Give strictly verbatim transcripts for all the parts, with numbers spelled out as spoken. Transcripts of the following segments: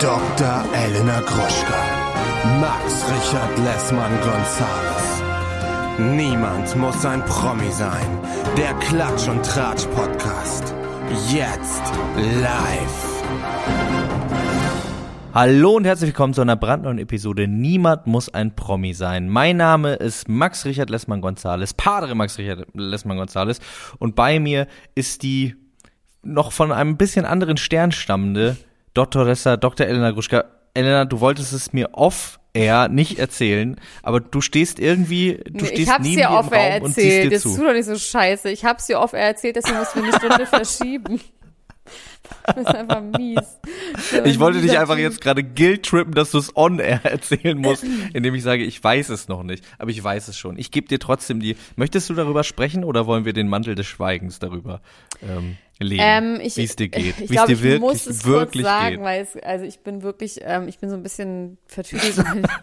Doktor Elena Gruschka, Max Richard Lessmann-Gonzales. Niemand muss ein Promi sein. Der Klatsch und Tratsch Podcast. Jetzt live. Hallo und herzlich willkommen zu einer brandneuen Episode Niemand muss ein Promi sein. Mein Name ist Max Richard Lessmann-Gonzales, Padre Max Richard Lessmann-Gonzales, und bei mir ist die noch von einem bisschen anderen Stern stammende Doktoressa Doktor Elena Gruschka. Elena, du wolltest es mir off-air nicht erzählen, aber du stehst irgendwie, du nee, stehst neben mir im Raum und siehst dir das zu. Das tut doch nicht so scheiße. Ich hab's dir off-air erzählt, deswegen musst du mir eine Stunde verschieben. Das ist einfach mies. Ich wollte dich einfach jetzt gerade guilt-trippen, dass du es on-air erzählen musst, indem ich sage, ich weiß es noch nicht, aber ich weiß es schon. Ich gebe dir trotzdem die, möchtest du darüber sprechen oder wollen wir den Mantel des Schweigens darüber ähm, legen, ähm, wie es dir geht, wie es dir ich wirklich, muss es wirklich kurz sagen, geht. Weil es, also ich bin wirklich, ähm, ich bin so ein bisschen vertüdelt.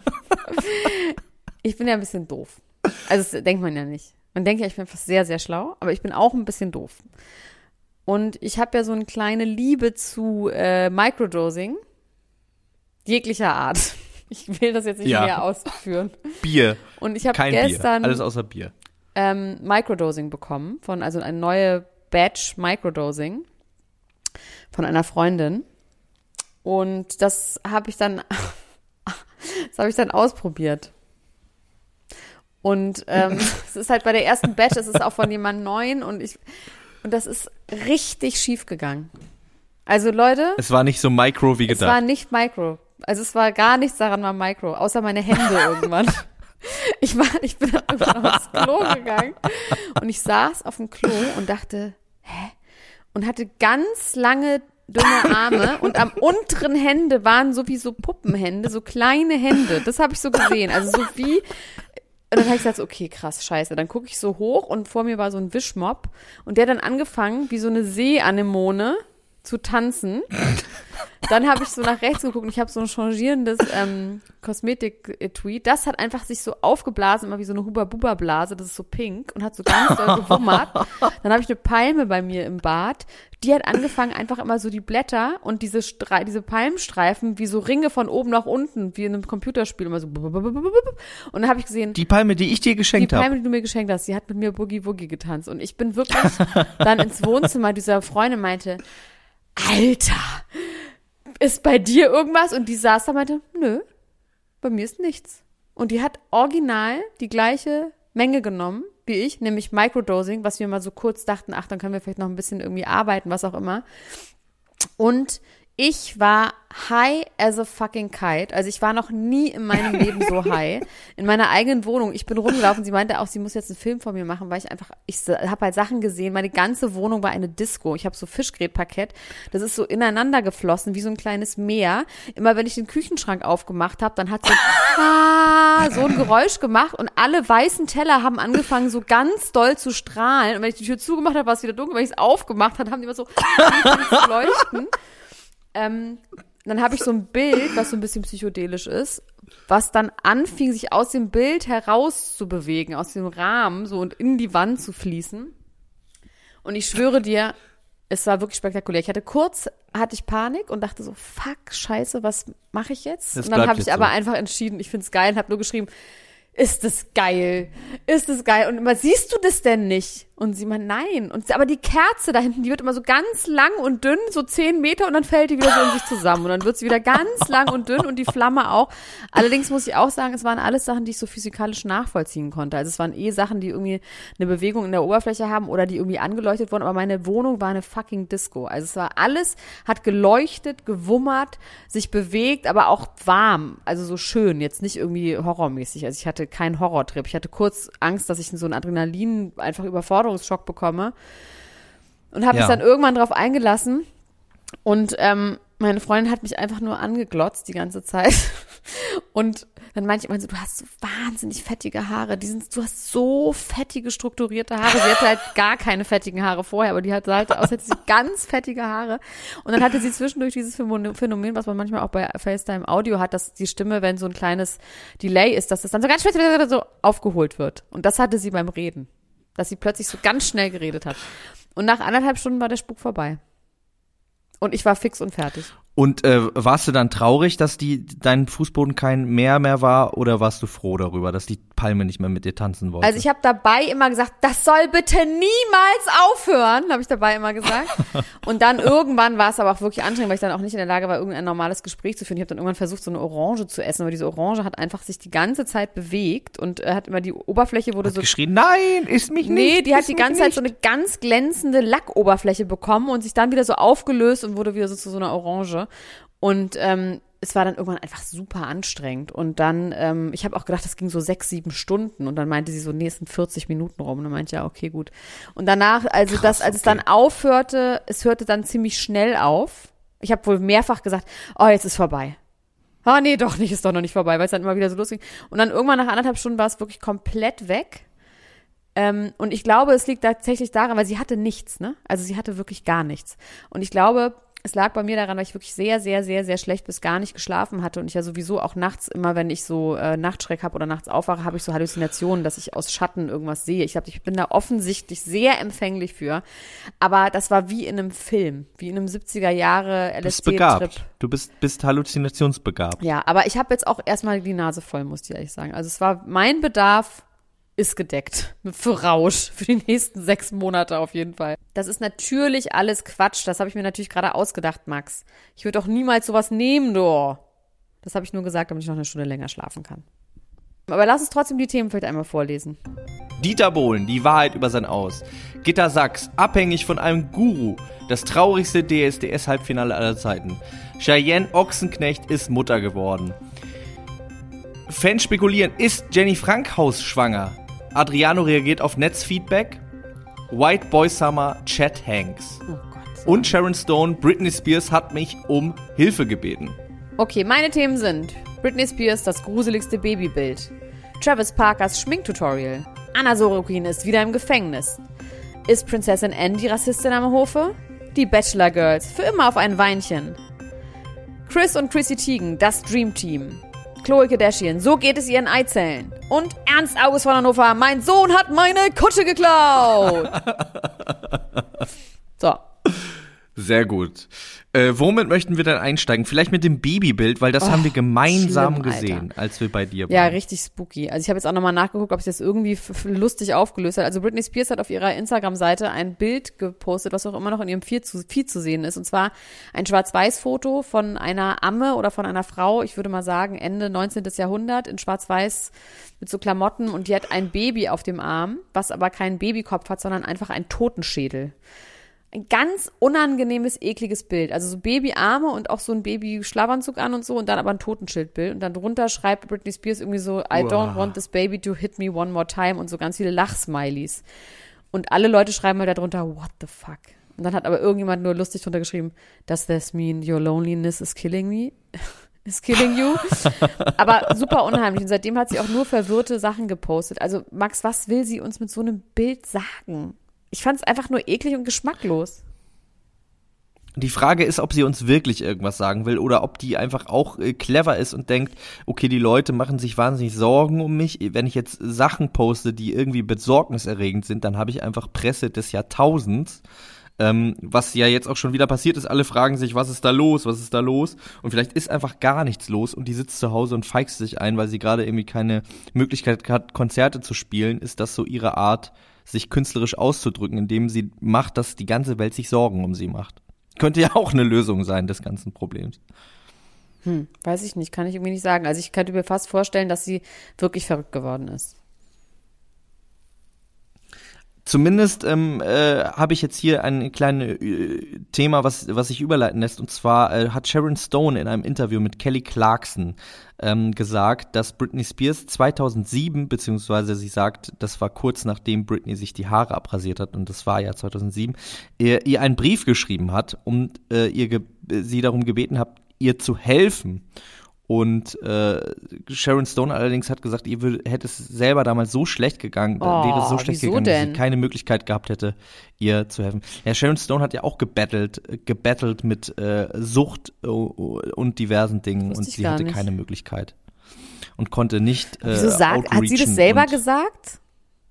Ich bin ja ein bisschen doof. Also das denkt man ja nicht. Man denkt ja, ich bin einfach sehr, sehr schlau, aber ich bin auch ein bisschen doof. Und ich habe ja so eine kleine Liebe zu äh, Microdosing jeglicher Art. Ich will das jetzt nicht Ja. mehr ausführen. Bier, Und ich habe kein gestern Bier, alles außer Bier. ähm, Microdosing bekommen, von also eine neue Batch Microdosing von einer Freundin. Und das habe ich dann, das habe ich dann ausprobiert. Und ähm, es ist halt bei der ersten Batch, es ist auch von jemandem neuen und ich und das ist richtig schief gegangen. Also Leute, Es war nicht so micro wie es gedacht. war nicht Micro. Also es war gar nichts daran war Micro, außer meine Hände irgendwann. Ich war, ich bin dann irgendwann aufs Klo gegangen und ich saß auf dem Klo und dachte, hä? Und hatte ganz lange dünne Arme und am unteren Hände waren so wie so Puppenhände, so kleine Hände. Das habe ich so gesehen. Also so wie Und dann habe ich gesagt, okay, krass, scheiße. Dann gucke ich so hoch und vor mir war so ein Wischmopp und der hat dann angefangen, wie so eine Seeanemone zu tanzen. Dann habe ich so nach rechts geguckt und ich habe so ein changierendes ähm, Kosmetik-Etui. Das hat einfach sich so aufgeblasen, immer wie so eine Huba-Buba-Blase. Das ist so pink und hat so ganz doll gewummert. Dann habe ich eine Palme bei mir im Bad. Die hat angefangen, einfach immer so die Blätter und diese Stre- diese Palmstreifen wie so Ringe von oben nach unten, wie in einem Computerspiel, immer so. Und dann habe ich gesehen, Die Palme, die ich dir die geschenkt habe. Palme, die du mir geschenkt hast, die hat mit mir Boogie Woogie getanzt. Und ich bin wirklich dann ins Wohnzimmer dieser Freundin meinte, Alter, ist bei dir irgendwas? Und die saß da und meinte, nö, bei mir ist nichts. Und die hat original die gleiche Menge genommen wie ich, nämlich Microdosing, was wir mal so kurz dachten, ach, dann können wir vielleicht noch ein bisschen irgendwie arbeiten, was auch immer. Und ich war high as a fucking kite. Also ich war noch nie in meinem Leben so high. In meiner eigenen Wohnung. Ich bin rumgelaufen. Sie meinte auch, sie muss jetzt einen Film von mir machen, weil ich einfach, ich habe halt Sachen gesehen. Meine ganze Wohnung war eine Disco. Ich habe so Fischgrätparkett. Das ist so ineinander geflossen, wie so ein kleines Meer. Immer wenn ich den Küchenschrank aufgemacht habe, dann hat so, ah, so ein Geräusch gemacht und alle weißen Teller haben angefangen, so ganz doll zu strahlen. Und wenn ich die Tür zugemacht habe, war es wieder dunkel. Wenn ich es aufgemacht habe, haben die immer so angefangen zu leuchten. Ähm, dann habe ich so ein Bild, was so ein bisschen psychedelisch ist, was dann anfing, sich aus dem Bild heraus zu bewegen, aus dem Rahmen so und in die Wand zu fließen. Und ich schwöre dir, es war wirklich spektakulär. Ich hatte kurz, hatte ich Panik und dachte so, fuck, scheiße, was mache ich jetzt? Das und dann bleibt habe ich jetzt aber so. einfach entschieden, ich find's geil und habe nur geschrieben, ist das geil? Ist das geil? Und immer, siehst du das denn nicht? Und sie meint, nein. Und aber die Kerze da hinten, die wird immer so ganz lang und dünn, so zehn Meter und dann fällt die wieder so in sich zusammen. Und dann wird sie wieder ganz lang und dünn und die Flamme auch. Allerdings muss ich auch sagen, es waren alles Sachen, die ich so physikalisch nachvollziehen konnte. Also es waren eh Sachen, die irgendwie eine Bewegung in der Oberfläche haben oder die irgendwie angeleuchtet wurden. Aber meine Wohnung war eine fucking Disco. Also es war alles, hat geleuchtet, gewummert, sich bewegt, aber auch warm. Also so schön, jetzt nicht irgendwie horrormäßig. Also ich hatte keinen Horrortrip. Ich hatte kurz Angst, dass ich so einen Adrenalin, einfach Überforderungsschock bekomme und habe Ja. mich dann irgendwann drauf eingelassen und ähm, meine Freundin hat mich einfach nur angeglotzt die ganze Zeit und dann meinte ich immer so, du hast so wahnsinnig fettige Haare, die sind, du hast so fettige, strukturierte Haare. Sie hatte halt gar keine fettigen Haare vorher, aber die hatte halt aus, hätte sie ganz fettige Haare. Und dann hatte sie zwischendurch dieses Phänomen, was man manchmal auch bei FaceTime Audio hat, dass die Stimme, wenn so ein kleines Delay ist, dass das dann so ganz schnell so aufgeholt wird. Und das hatte sie beim Reden, dass sie plötzlich so ganz schnell geredet hat. Und nach anderthalb Stunden war der Spuk vorbei. Und ich war fix und fertig. Und äh, warst du dann traurig, dass die dein Fußboden kein Meer mehr war, oder warst du froh darüber, dass die Palme nicht mehr mit dir tanzen wollte? Also ich habe dabei immer gesagt, das soll bitte niemals aufhören, habe ich dabei immer gesagt. Und dann irgendwann war es aber auch wirklich anstrengend, weil ich dann auch nicht in der Lage war, irgendein normales Gespräch zu führen. Ich habe dann irgendwann versucht, so eine Orange zu essen, aber diese Orange hat einfach sich die ganze Zeit bewegt und äh, hat immer die Oberfläche wurde hat so geschrien, nein, isst mich nicht. Nee, die hat isst die mich ganze Zeit nicht. so eine ganz glänzende Lackoberfläche bekommen und sich dann wieder so aufgelöst und wurde wieder so zu so einer Orange. Und ähm, es war dann irgendwann einfach super anstrengend. Und dann, ähm, ich habe auch gedacht, das ging so sechs, sieben Stunden. Und dann meinte sie so, nee, es sind vierzig Minuten rum. Und dann meinte ich, ja, okay, gut. Und danach, also Krass, das, als es okay. dann aufhörte, es hörte dann ziemlich schnell auf. Ich habe wohl mehrfach gesagt, oh, jetzt ist vorbei. Ah, nee, doch nicht, ist doch noch nicht vorbei, weil es dann immer wieder so losging. Und dann irgendwann nach anderthalb Stunden war es wirklich komplett weg. Ähm, und ich glaube, es liegt tatsächlich daran, weil sie hatte nichts, ne? Also sie hatte wirklich gar nichts. Und ich glaube, es lag bei mir daran, weil ich wirklich sehr, sehr, sehr, sehr schlecht bis gar nicht geschlafen hatte und ich ja sowieso auch nachts immer, wenn ich so äh, Nachtschreck habe oder nachts aufwache, habe ich so Halluzinationen, dass ich aus Schatten irgendwas sehe. Ich glaube, ich bin da offensichtlich sehr empfänglich für, aber das war wie in einem Film, wie in einem siebziger Jahre L Du S bist D-Trip. begabt. Du bist, bist halluzinationsbegabt. Ja, aber ich habe jetzt auch erstmal die Nase voll, muss ich ehrlich sagen. Also es war, mein Bedarf ist gedeckt. Für Rausch. Für die nächsten sechs Monate auf jeden Fall. Das ist natürlich alles Quatsch. Das habe ich mir natürlich gerade ausgedacht, Max. Ich würde doch niemals sowas nehmen, du. Das habe ich nur gesagt, damit ich noch eine Stunde länger schlafen kann. Aber lass uns trotzdem die Themen vielleicht einmal vorlesen. Dieter Bohlen, die Wahrheit über sein Aus. Gitta Sachs, abhängig von einem Guru. Das traurigste D S D S-Halbfinale aller Zeiten. Cheyenne Ochsenknecht ist Mutter geworden. Fans spekulieren, ist Jenny Frankhaus schwanger? Adriano reagiert auf Netzfeedback. White Boy Summer, Chet Hanks. Oh Gott. Und Sharon Stone, Britney Spears hat mich um Hilfe gebeten. Okay, meine Themen sind Britney Spears, das gruseligste Babybild. Travis Parkers Schminktutorial. Anna Sorokin ist wieder im Gefängnis. Ist Prinzessin Anne die Rassistin am Hofe? Die Bachelor Girls, für immer auf ein Weinchen. Chris und Chrissy Teigen, das Dream Team. Khloe Kardashian, so geht es ihren Eizellen. Und Ernst August von Hannover, mein Sohn hat meine Kutsche geklaut. So. Sehr gut. Äh, womit möchten wir dann einsteigen? Vielleicht mit dem Babybild, weil das Oh, haben wir gemeinsam schlimm, gesehen, als wir bei dir waren. Ja, richtig spooky. Also ich habe jetzt auch nochmal nachgeguckt, ob sich das irgendwie f- f- lustig aufgelöst hat. Also Britney Spears hat auf ihrer Instagram-Seite ein Bild gepostet, was auch immer noch in ihrem Feed zu, Feed zu sehen ist. Und zwar ein Schwarz-Weiß-Foto von einer Amme oder von einer Frau, ich würde mal sagen Ende neunzehnten. Jahrhundert, in Schwarz-Weiß mit so Klamotten. Und die hat ein Baby auf dem Arm, was aber keinen Babykopf hat, sondern einfach einen Totenschädel. Ein ganz unangenehmes, ekliges Bild. Also so Babyarme und auch so ein Baby-Schlafanzug an und so und dann aber ein Totenschildbild. Und dann drunter schreibt Britney Spears irgendwie so, I don't Uah. want this baby to hit me one more time und so ganz viele Lachsmileys. Und alle Leute schreiben halt darunter, what the fuck? Und dann hat aber irgendjemand nur lustig drunter geschrieben, does this mean your loneliness is killing me? is killing you? Aber super unheimlich. Und seitdem hat sie auch nur verwirrte Sachen gepostet. Also Max, was will sie uns mit so einem Bild sagen? Ich fand es einfach nur eklig und geschmacklos. Die Frage ist, ob sie uns wirklich irgendwas sagen will oder ob die einfach auch äh, clever ist und denkt, okay, die Leute machen sich wahnsinnig Sorgen um mich. Wenn ich jetzt Sachen poste, die irgendwie besorgniserregend sind, dann habe ich einfach Presse des Jahrtausends. Ähm, was ja jetzt auch schon wieder passiert ist. Alle fragen sich, was ist da los, was ist da los? Und vielleicht ist einfach gar nichts los und die sitzt zu Hause und feixt sich ein, weil sie gerade irgendwie keine Möglichkeit hat, Konzerte zu spielen. Ist das so ihre Art, sich künstlerisch auszudrücken, indem sie macht, dass die ganze Welt sich Sorgen um sie macht? Könnte ja auch eine Lösung sein des ganzen Problems. Hm, weiß ich nicht, kann ich irgendwie nicht sagen. Also ich könnte mir fast vorstellen, dass sie wirklich verrückt geworden ist. Zumindest ähm, äh, habe ich jetzt hier ein kleines äh, Thema, was was sich überleiten lässt. Und zwar äh, hat Sharon Stone in einem Interview mit Kelly Clarkson ähm, gesagt, dass Britney Spears zweitausendsieben, beziehungsweise sie sagt, das war kurz nachdem Britney sich die Haare abrasiert hat, und das war ja zweitausendsieben, ihr, ihr einen Brief geschrieben hat und äh, ihr ge- sie darum gebeten hat, ihr zu helfen. Und äh, Sharon Stone allerdings hat gesagt, ihr würde, hätte es selber damals so schlecht gegangen, Oh, wäre es so schlecht wieso gegangen, denn? dass sie keine Möglichkeit gehabt hätte, ihr zu helfen. Ja, Sharon Stone hat ja auch gebettelt, äh, gebettelt mit äh, Sucht äh, und diversen Dingen Wusste und ich sie gar hatte nicht. keine Möglichkeit und konnte nicht äh, Wieso sagt, hat sie das outreachen selber und, gesagt?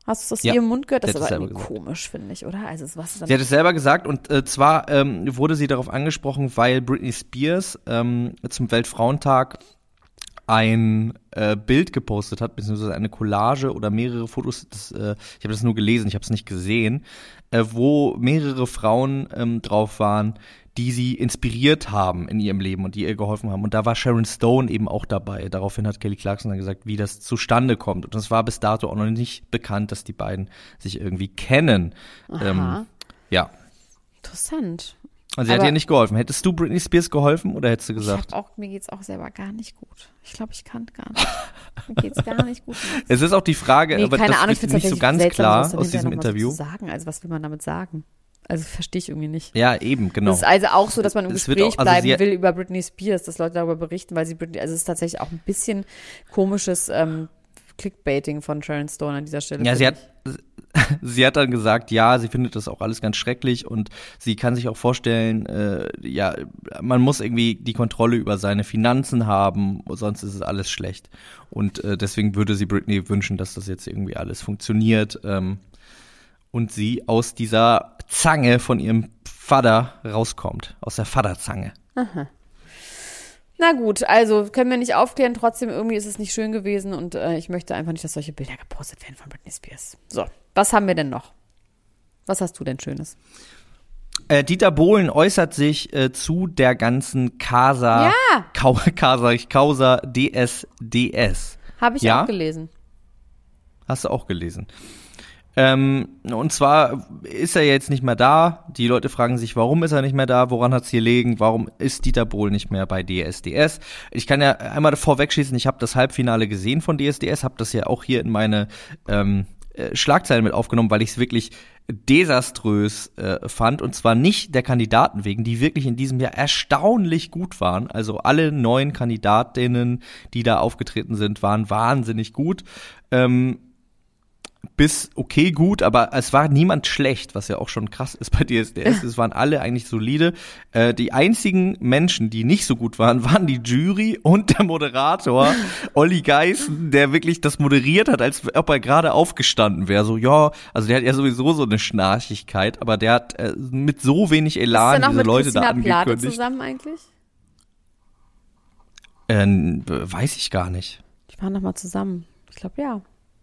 Hast du das Ja, hier im Mund gehört? Das sie ist hat aber es irgendwie selber komisch, finde ich, oder? Also was dann Sie hat es selber gesagt und äh, zwar ähm, wurde sie darauf angesprochen, weil Britney Spears ähm, zum Weltfrauentag ein äh, Bild gepostet hat, beziehungsweise eine Collage oder mehrere Fotos, das, äh, ich habe das nur gelesen, ich habe es nicht gesehen, äh, wo mehrere Frauen ähm, drauf waren, die sie inspiriert haben in ihrem Leben und die ihr geholfen haben. Und da war Sharon Stone eben auch dabei. Daraufhin hat Kelly Clarkson dann gesagt, wie das zustande kommt. Und es war bis dato auch noch nicht bekannt, dass die beiden sich irgendwie kennen. Ähm, ja. Interessant. Und sie Aber hat ihr nicht geholfen. Hättest du Britney Spears geholfen oder hättest du gesagt? Ich hab auch, mir geht's auch selber gar nicht gut. Ich glaube, ich kann gar nicht. Mir geht's gar nicht gut. Max. Es ist auch die Frage, nee, aber keine das Ahnung, ich wird find's nicht so tatsächlich ganz seltsam, klar was dann aus diesem hinterher noch mal Interview. So zu sagen. Also was will man damit sagen? Also verstehe ich irgendwie nicht. Ja, eben, genau. Das ist also auch so, dass man im Das wird Gespräch auch- also bleiben sie- will über Britney Spears, dass Leute darüber berichten, weil sie Britney, also es ist tatsächlich auch ein bisschen komisches ähm, Clickbaiting von Sharon Stone an dieser Stelle. Ja, sie finde hat, sie hat dann gesagt, ja, sie findet das auch alles ganz schrecklich und sie kann sich auch vorstellen, äh, ja, man muss irgendwie die Kontrolle über seine Finanzen haben, sonst ist es alles schlecht. Und äh, deswegen würde sie Britney wünschen, dass das jetzt irgendwie alles funktioniert ähm, und sie aus dieser Zange von ihrem Vater rauskommt, aus der Vaterzange. Na gut, also können wir nicht aufklären, trotzdem irgendwie ist es nicht schön gewesen und äh, ich möchte einfach nicht, dass solche Bilder gepostet werden von Britney Spears. So, was haben wir denn noch? Was hast du denn Schönes? Äh, Dieter Bohlen äußert sich äh, zu der ganzen Casa, Ja. Kau, Casa, Causa D S D S. Habe ich Ja? auch gelesen. Hast du auch gelesen. Ähm, und zwar ist er jetzt nicht mehr da. Die Leute fragen sich, warum ist er nicht mehr da? Woran hat's hier gelegen? Warum ist Dieter Bohlen nicht mehr bei D S D S? Ich kann ja einmal vorwegschießen, ich habe das Halbfinale gesehen von D S D S, habe das ja auch hier in meine ähm, äh, Schlagzeilen mit aufgenommen, weil ich es wirklich desaströs äh, fand. Und zwar nicht der Kandidaten wegen, die wirklich in diesem Jahr erstaunlich gut waren. Also alle neun Kandidatinnen, die da aufgetreten sind, waren wahnsinnig gut. Ähm, bis okay gut, aber es war niemand schlecht, was ja auch schon krass ist bei D S D S. Es waren alle eigentlich solide. Äh, die einzigen Menschen, die nicht so gut waren, waren die Jury und der Moderator Olli Geißen, der wirklich das moderiert hat, als ob er gerade aufgestanden wäre. So, ja, also der hat ja sowieso so eine Schnarchigkeit, aber der hat äh, mit so wenig Ist Elan er noch diese mit Leute da Christina Plate angekündigt. zusammen eigentlich? Äh, weiß ich gar nicht. Die waren noch mal zusammen. Ich glaube, ja.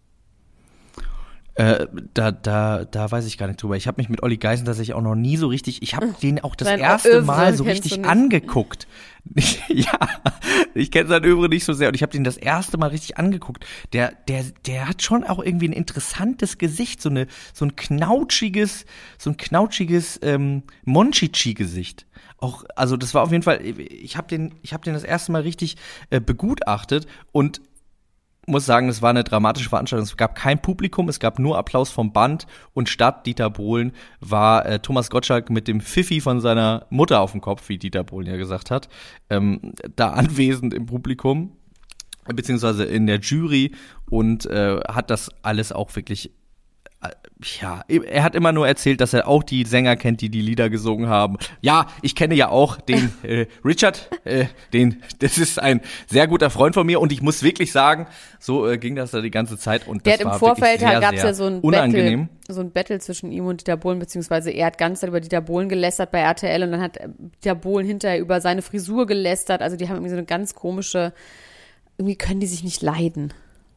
Äh, da, da, da weiß ich gar nicht drüber. Ich habe mich mit Olli Geißen tatsächlich auch noch nie so richtig, ich habe den auch das Sein erste Övre Mal so kennst du richtig nicht. angeguckt. Ja, ich kenne sein Övre nicht so sehr und ich habe den das erste Mal richtig angeguckt. Der, der, der hat schon auch irgendwie ein interessantes Gesicht, so eine, so ein knautschiges, so ein knautschiges ähm, Monchichi-Gesicht. Auch, also das war auf jeden Fall, ich habe den, ich habe den das erste Mal richtig äh, begutachtet und muss sagen, es war eine dramatische Veranstaltung. Es gab kein Publikum, es gab nur Applaus vom Band und statt Dieter Bohlen war äh, Thomas Gottschalk mit dem Pfiffi von seiner Mutter auf dem Kopf, wie Dieter Bohlen ja gesagt hat, ähm, da anwesend im Publikum, beziehungsweise in der Jury und äh, hat das alles auch wirklich ja, er hat immer nur erzählt, dass er auch die Sänger kennt, die die Lieder gesungen haben. Ja, ich kenne ja auch den äh, Richard, äh, den, das ist ein sehr guter Freund von mir und ich muss wirklich sagen, so äh, ging das da die ganze Zeit und Der das hat war im Vorfeld wirklich sehr, gab es sehr ja so ein unangenehm. Battle, so ein Battle zwischen ihm und Dieter Bohlen, beziehungsweise er hat ganz Zeit über Dieter Bohlen gelästert bei R T L und dann hat Dieter Bohlen hinterher über seine Frisur gelästert. Also die haben irgendwie so eine ganz komische, irgendwie können die sich nicht leiden.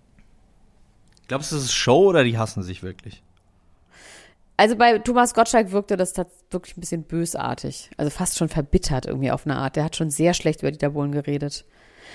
Glaubst du, das ist Show oder die hassen sich wirklich? Also bei Thomas Gottschalk wirkte das tats- wirklich ein bisschen bösartig. Also fast schon verbittert irgendwie auf eine Art. Der hat schon sehr schlecht über Dieter Bohlen geredet.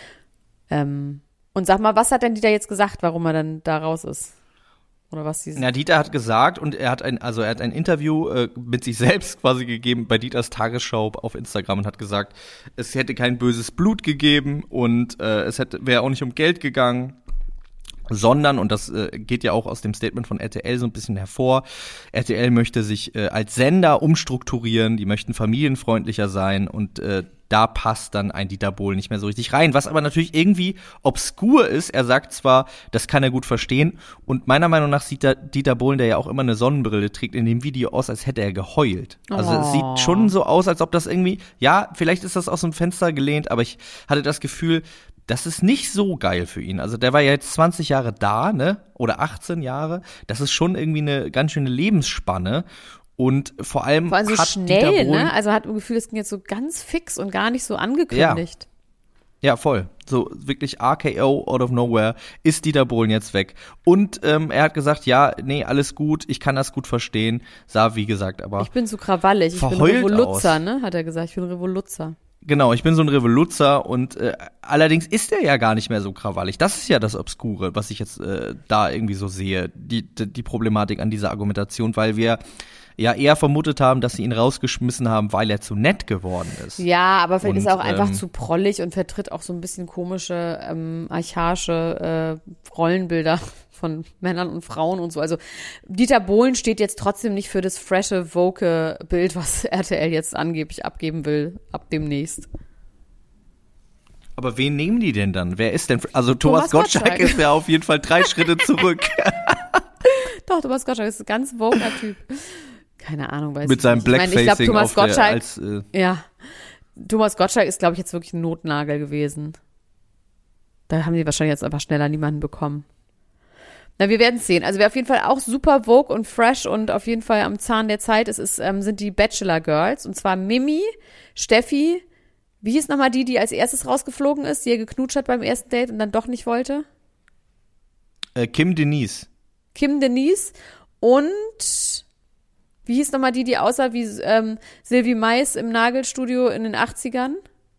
Ähm, und sag mal, was hat denn Dieter jetzt gesagt, warum er dann da raus ist? Oder was sie Na, Dieter hat gesagt und er hat ein, also er hat ein Interview äh, mit sich selbst quasi gegeben bei Dieters Tagesschau auf Instagram und hat gesagt, es hätte kein böses Blut gegeben und äh, es hätte wäre auch nicht um Geld gegangen. Sondern, und das äh, geht ja auch aus dem Statement von R T L so ein bisschen hervor, R T L möchte sich äh, als Sender umstrukturieren, die möchten familienfreundlicher sein und äh, da passt dann ein Dieter Bohlen nicht mehr so richtig rein, was aber natürlich irgendwie obskur ist. Er sagt zwar, das kann er gut verstehen und meiner Meinung nach sieht der Dieter Bohlen, der ja auch immer eine Sonnenbrille trägt, in dem Video aus, als hätte er geheult. Also Oh. es sieht schon so aus, als ob das irgendwie, ja, vielleicht ist das aus dem Fenster gelehnt, aber ich hatte das Gefühl, das ist nicht so geil für ihn. Also der war ja jetzt zwanzig Jahre da, ne? Oder achtzehn Jahre. Das ist schon irgendwie eine ganz schöne Lebensspanne. Und vor allem Vor allem so hat schnell, Dieter Bohlen, ne? Also hat ein Gefühl, es ging jetzt so ganz fix und gar nicht so angekündigt. Ja, voll. So wirklich R K O out of nowhere ist Dieter Bohlen jetzt weg. Und ähm, er hat gesagt, ja, nee, alles gut, ich kann das gut verstehen. Sah, wie gesagt, aber Ich bin zu krawallig, ich bin verheult Revoluzzer, aus. ne? Hat er gesagt, ich bin Revoluzzer. Genau, ich bin so ein Revoluzzer und äh, allerdings ist er ja gar nicht mehr so krawallig. Das ist ja das Obskure, was ich jetzt äh, da irgendwie so sehe, die, die die Problematik an dieser Argumentation, weil wir ja eher vermutet haben, dass sie ihn rausgeschmissen haben, weil er zu nett geworden ist. Ja, aber vielleicht Und, ist er auch einfach ähm, zu prollig und vertritt auch so ein bisschen komische, ähm, archaische äh, Rollenbilder von Männern und Frauen und so. Also Dieter Bohlen steht jetzt trotzdem nicht für das frische, woke Bild, was R T L jetzt angeblich abgeben will, ab demnächst. Aber wen nehmen die denn dann? Wer ist denn? Also Thomas, Thomas Gottschalk, Gottschalk ist ja auf jeden Fall drei Schritte zurück. Doch, Thomas Gottschalk ist ein ganz woker Typ. Keine Ahnung, weiß Mit ich seinem nicht. Ich meine, ich glaube, Blackfacing Thomas auf der, Gottschalk, als äh, ja, Thomas Gottschalk ist, glaube ich, jetzt wirklich ein Notnagel gewesen. Da haben die wahrscheinlich jetzt einfach schneller niemanden bekommen. Na, wir werden es sehen. Also wer auf jeden Fall auch super vogue und fresh und auf jeden Fall am Zahn der Zeit ist, ist ähm, sind die Bachelor Girls. Und zwar Mimi, Steffi, wie hieß nochmal die, die als erstes rausgeflogen ist, die er geknutscht hat beim ersten Date und dann doch nicht wollte? äh, Kim Denise. Kim Denise und wie hieß nochmal die, die aussah wie ähm, Sylvie Mais im Nagelstudio in den achtzigern?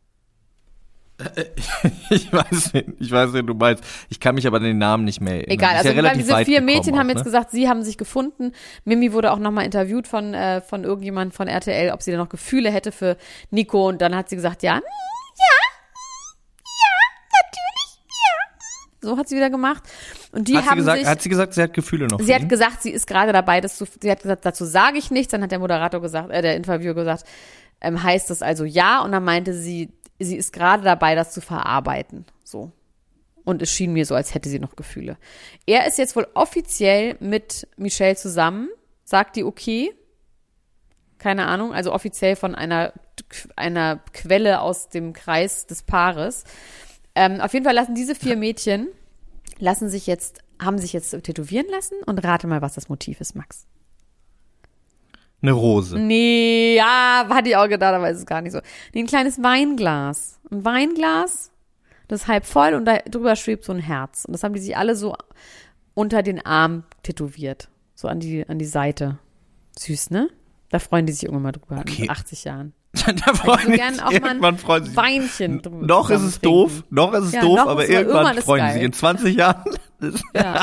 Ich weiß, wen- ich weiß, wen du meinst. Ich kann mich aber an den Namen nicht mehr erinnern. Egal, Ist also ja ja, relativ diese weit vier gekommen Mädchen auch, haben jetzt ne? gesagt, sie haben sich gefunden. Mimi wurde auch nochmal interviewt von, äh, von irgendjemandem von R T L, ob sie denn noch Gefühle hätte für Nico. Und dann hat sie gesagt, ja, mm, ja, mm, ja, natürlich, ja. So hat sie wieder gemacht. Und die Hat sie, haben gesagt, sich, hat sie gesagt, sie hat Gefühle noch sie für hat ihn? gesagt, sie ist gerade dabei, das zu, sie hat gesagt, dazu sage ich nichts. Dann hat der Moderator gesagt, äh, der Interviewer gesagt, ähm, heißt das also ja? Und dann meinte sie, sie ist gerade dabei, das zu verarbeiten. So. Und es schien mir so, als hätte sie noch Gefühle. Er ist jetzt wohl offiziell mit Michelle zusammen. Sagt die okay? Keine Ahnung. Also offiziell von einer, einer Quelle aus dem Kreis des Paares. Ähm, auf jeden Fall lassen diese vier Mädchen, lassen sich jetzt, haben sich jetzt tätowieren lassen. Und rate mal, was das Motiv ist, Max. Eine Rose. Nee, ja, hatte ich auch gedacht, aber ist es gar nicht so. Nee, ein kleines Weinglas. Ein Weinglas, das ist halb voll und da drüber schwebt so ein Herz. Und das haben die sich alle so unter den Arm tätowiert. So an die, an die Seite. Süß, ne? Da freuen die sich irgendwann mal drüber, Okay. mit achtzig Jahren. Da freuen so sich, gern auch mal ein irgendwann freuen sie sich. Weinchen drüber Noch ist es zusammen doof, trinken. noch ist es Ja, doof, noch aber ist es- irgendwann, irgendwann ist freuen sie geil. sich. In zwanzig Jahren. Das Ja.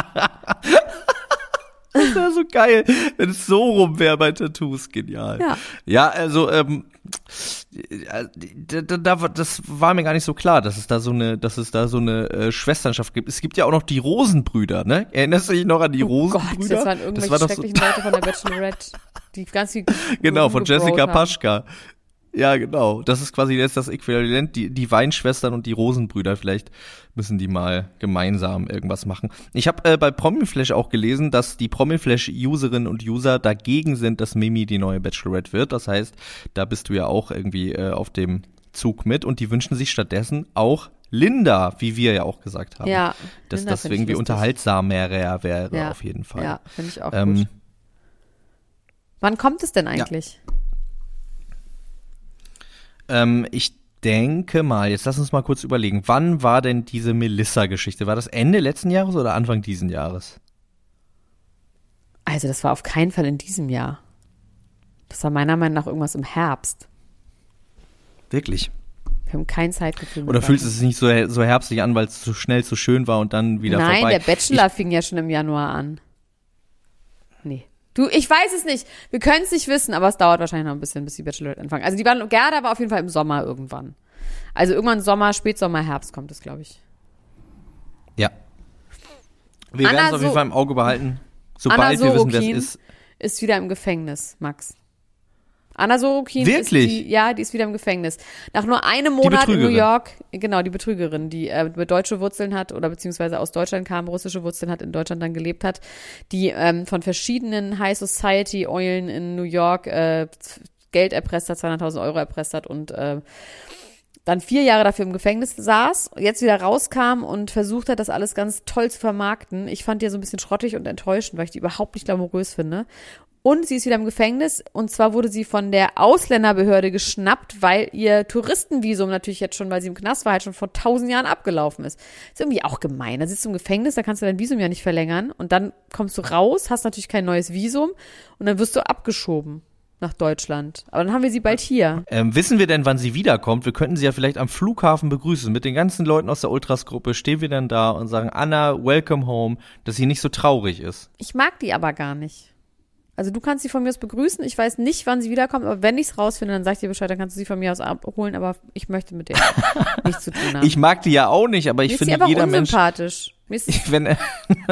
wäre so geil, wenn es so rum wäre bei Tattoos. Genial. Ja. Ja, also, ähm, da, da, da, das war mir gar nicht so klar, dass es da so eine, dass es da so eine äh, Schwesternschaft gibt. Es gibt ja auch noch die Rosenbrüder, ne? Erinnerst du dich noch an die Oh Gott, Rosenbrüder? das waren irgendwelche war doch so- schrecklichen Leute von der Bachelorette, die ganz viel Genau, von Jessica rumgebraut haben. Paschka. Ja, genau. Das ist quasi jetzt das Äquivalent, die, die Weinschwestern und die Rosenbrüder. Vielleicht müssen die mal gemeinsam irgendwas machen. Ich habe äh, bei Promiflash auch gelesen, dass die Promiflash-Userinnen und User dagegen sind, dass Mimi die neue Bachelorette wird. Das heißt, da bist du ja auch irgendwie äh, auf dem Zug mit. Und die wünschen sich stattdessen auch Linda, wie wir ja auch gesagt haben. Ja, dass Linda das find ich irgendwie lustig. unterhaltsamer wäre Ja, auf jeden Fall. Ja, finde ich auch Ähm, gut. Wann kommt es denn eigentlich? Ähm, ich denke mal, jetzt lass uns mal kurz überlegen, wann war denn diese Melissa-Geschichte? War das Ende letzten Jahres oder Anfang diesen Jahres? Also das war auf keinen Fall in diesem Jahr. Das war meiner Meinung nach irgendwas im Herbst. Wirklich? Wir haben kein Zeitgefühl mehr. Oder fühlt es sich nicht so, so herbstlich an, weil es zu schnell, zu schön war und dann wieder Nein, vorbei? der Bachelor fing ja schon im Januar an. Nee. Du, ich weiß es nicht. Wir können es nicht wissen, aber es dauert wahrscheinlich noch ein bisschen, bis die Bachelorette anfangen. Also die waren, Gerda war auf jeden Fall im Sommer irgendwann. Also irgendwann Sommer, Spätsommer, Herbst kommt es, glaube ich. Ich, ja. Wir Anna werden es auf jeden So- Fall im Auge behalten, sobald Anna wir wissen, wer es Sorokin ist. ist wieder im Gefängnis, Max. Anna Sorokin Wirklich? ist die, ja, die ist wieder im Gefängnis. Nach nur einem Monat in New Betrügerin. York, genau, die Betrügerin, die äh, deutsche Wurzeln hat oder beziehungsweise aus Deutschland kam, russische Wurzeln hat, in Deutschland dann gelebt hat, die ähm, von verschiedenen High Society Eulen in New York äh, Geld erpresst hat, zweihunderttausend Euro erpresst hat und äh, dann vier Jahre dafür im Gefängnis saß, jetzt wieder rauskam und versucht hat, das alles ganz toll zu vermarkten. Ich fand die so ein bisschen schrottig und enttäuschend, weil ich die überhaupt nicht glamourös finde. Und sie ist wieder im Gefängnis und zwar wurde sie von der Ausländerbehörde geschnappt, weil ihr Touristenvisum natürlich jetzt schon, weil sie im Knast war, halt schon vor tausend Jahren abgelaufen ist. Ist irgendwie auch gemein. Da sitzt du im Gefängnis, da kannst du dein Visum ja nicht verlängern und dann kommst du raus, hast natürlich kein neues Visum und dann wirst du abgeschoben nach Deutschland. Aber dann haben wir sie bald hier. Ähm, wissen wir denn, wann sie wiederkommt? Wir könnten sie ja vielleicht am Flughafen begrüßen. Mit den ganzen Leuten aus der Ultras-Gruppe stehen wir dann da und sagen, Anna, welcome home, dass sie nicht so traurig ist. Ich mag die aber gar nicht. Also du kannst sie von mir aus begrüßen. Ich weiß nicht, wann sie wiederkommt, aber wenn ich es rausfinde, dann sag ich dir Bescheid, dann kannst du sie von mir aus abholen, aber ich möchte mit der nichts zu tun haben. Ich mag die ja auch nicht, aber ich mir finde, ist sie jeder aber Mensch, unsympathisch. Mir ist wenn er,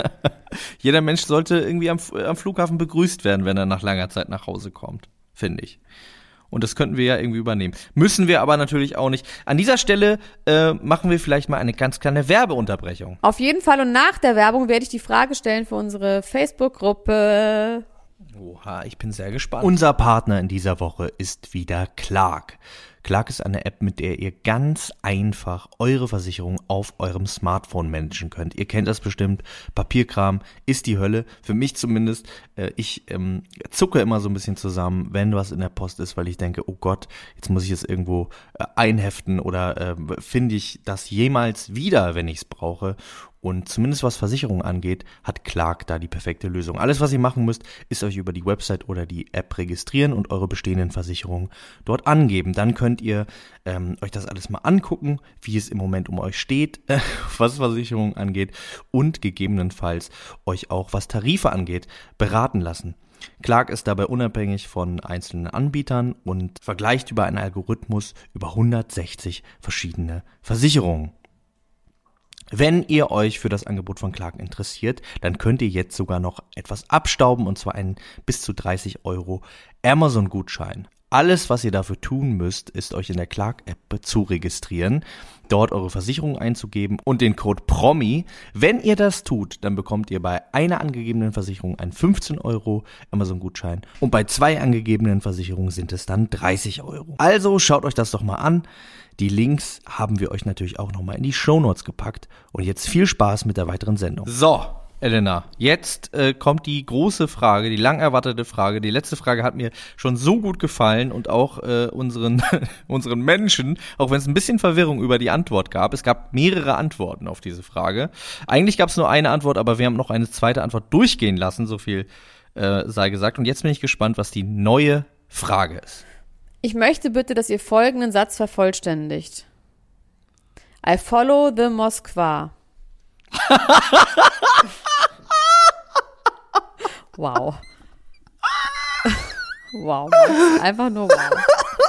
jeder Mensch sollte irgendwie am, am Flughafen begrüßt werden, wenn er nach langer Zeit nach Hause kommt, finde ich. Und das könnten wir ja irgendwie übernehmen. Müssen wir aber natürlich auch nicht. An dieser Stelle äh, machen wir vielleicht mal eine ganz kleine Werbeunterbrechung. Auf jeden Fall und nach der Werbung werde ich die Frage stellen für unsere Facebook-Gruppe. Oha, ich bin sehr gespannt. Unser Partner in dieser Woche ist wieder Clark. Clark ist eine App, mit der ihr ganz einfach eure Versicherung auf eurem Smartphone managen könnt. Ihr kennt das bestimmt. Papierkram ist die Hölle. Für mich zumindest. Äh, ich ähm, zucke immer so ein bisschen zusammen, wenn was in der Post ist, weil ich denke, oh Gott, jetzt muss ich es irgendwo äh, einheften oder äh, finde ich das jemals wieder, wenn ich es brauche. Und zumindest was Versicherungen angeht, hat Clark da die perfekte Lösung. Alles, was ihr machen müsst, ist euch über die Website oder die App registrieren und eure bestehenden Versicherungen dort angeben. Dann könnt ihr ähm, euch das alles mal angucken, wie es im Moment um euch steht, äh, was Versicherungen angeht und gegebenenfalls euch auch, was Tarife angeht, beraten lassen. Clark ist dabei unabhängig von einzelnen Anbietern und vergleicht über einen Algorithmus über hundertsechzig verschiedene Versicherungen. Wenn ihr euch für das Angebot von Clark interessiert, dann könnt ihr jetzt sogar noch etwas abstauben und zwar einen bis zu dreißig Euro Amazon-Gutschein. Alles, was ihr dafür tun müsst, ist euch in der Clark-App zu registrieren, dort eure Versicherung einzugeben und den Code PROMI. Wenn ihr das tut, dann bekommt ihr bei einer angegebenen Versicherung einen fünfzehn Euro Amazon-Gutschein und bei zwei angegebenen Versicherungen sind es dann dreißig Euro. Also schaut euch das doch mal an. Die Links haben wir euch natürlich auch nochmal in die Shownotes gepackt. Und jetzt viel Spaß mit der weiteren Sendung. So, Elena, jetzt äh, kommt die große Frage, die lang erwartete Frage. Die letzte Frage hat mir schon so gut gefallen und auch äh, unseren, unseren Menschen, auch wenn es ein bisschen Verwirrung über die Antwort gab. Es gab mehrere Antworten auf diese Frage. Eigentlich gab es nur eine Antwort, aber wir haben noch eine zweite Antwort durchgehen lassen, so viel äh, sei gesagt. Und jetzt bin ich gespannt, was die neue Frage ist. Ich möchte bitte, dass ihr folgenden Satz vervollständigt. I follow the Moskwa. Wow. Wow. Einfach nur wow.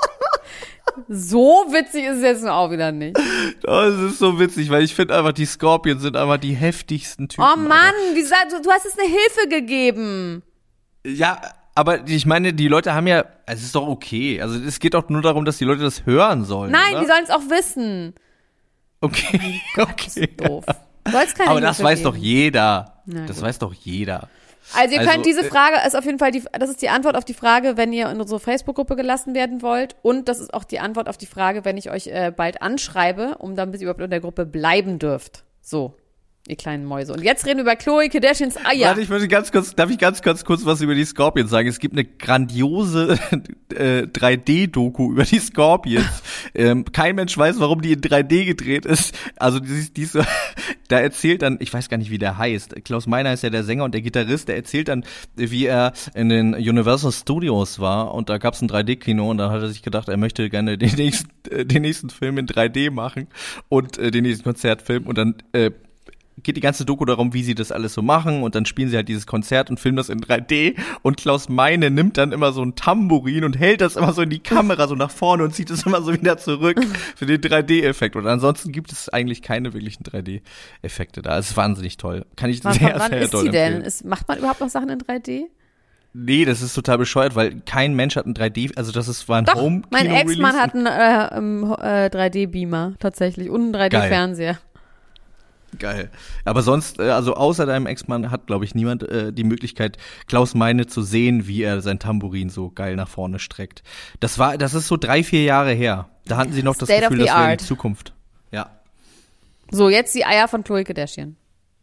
So witzig ist es jetzt nur auch wieder nicht. Das ist so witzig, weil ich finde einfach, die Scorpions sind einfach die heftigsten Typen. Oh Mann, wie gesagt, du, du hast es eine Hilfe gegeben. Ja, aber ich meine, die Leute haben ja, es ist doch okay. Also es geht doch nur darum, dass die Leute das hören sollen. Nein, oder? die sollen es auch wissen. Okay, Das okay. ist doof. Du sollst keine Aber das Hilfe weiß geben. doch jeder. Na Das gut. weiß doch jeder. Also ihr Also, könnt diese äh, Frage, ist auf jeden Fall die, das ist die Antwort auf die Frage, wenn ihr in unsere Facebook-Gruppe gelassen werden wollt. Und das ist auch die Antwort auf die Frage, wenn ich euch äh, bald anschreibe, um dann bis ihr überhaupt in der Gruppe bleiben dürft. So, ihr kleinen Mäuse. Und jetzt reden wir über Chloe Kardashians Eier. Warte, ich möchte ganz kurz, darf ich ganz, ganz kurz was über die Scorpions sagen? Es gibt eine grandiose äh, drei D-Doku über die Scorpions. ähm, kein Mensch weiß, warum die in drei D gedreht ist. Also diese, diese, da erzählt dann, ich weiß gar nicht, wie der heißt. Klaus Meiner ist ja der Sänger und der Gitarrist. Der erzählt dann, wie er in den Universal Studios war und da gab es ein drei D-Kino und dann hat er sich gedacht, er möchte gerne den nächsten, äh, den nächsten Film in drei D machen und äh, den nächsten Konzertfilm und dann äh, geht die ganze Doku darum, wie sie das alles so machen und dann spielen sie halt dieses Konzert und filmen das in drei D und Klaus Meine nimmt dann immer so ein Tambourin und hält das immer so in die Kamera so nach vorne und zieht es immer so wieder zurück für den drei D-Effekt und ansonsten gibt es eigentlich keine wirklichen drei D-Effekte da. Es ist wahnsinnig toll. Kann ich Wann, sehr, wann sehr ist doll die denn? empfehlen. Ist, macht man überhaupt noch Sachen in drei D? Nee, das ist total bescheuert, weil kein Mensch hat ein drei D, also das ist, war ein Doch, Home-Kino-Release. mein Ex-Mann hat einen äh, ähm, äh, drei D-Beamer tatsächlich und einen drei D-Fernseher. Geil. Aber sonst, äh, also außer deinem Ex-Mann hat, glaube ich, niemand äh, die Möglichkeit, Klaus Meine zu sehen, wie er sein Tambourin so geil nach vorne streckt. Das war, das ist so drei, vier Jahre her. Da hatten sie noch das State of Gefühl, the das wäre art. die Zukunft. Ja. So, jetzt die Eier von Khloe Kardashian.